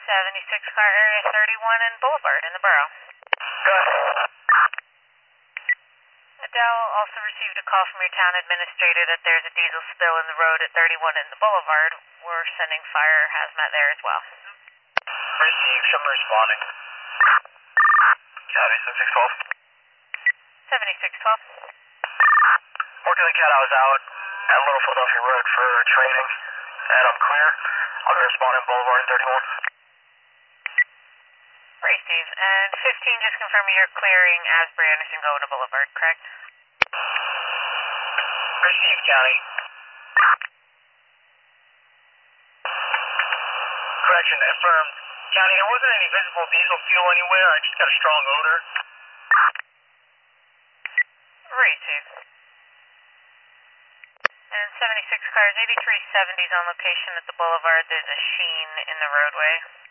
76 car area 31 and Boulevard in the borough. Good. Adele also received a call from your town administrator that there's a diesel spill in the road at 31 in the Boulevard. We're sending fire hazmat there as well. Received, I'm responding. County 7612. 7612. Working the cat, I was out at Little Philadelphia Road for training, and I'm clear. I'll be responding Boulevard in 31. Great, Steve. And 15, just confirming you're clearing Asbury Anderson going to Boulevard, correct? Received, County. Correction, affirmed. County, there wasn't any visible diesel fuel anywhere. I just got a strong odor. Great, Steve. And 76 cars, 8370's on location at the Boulevard. There's a sheen in the roadway.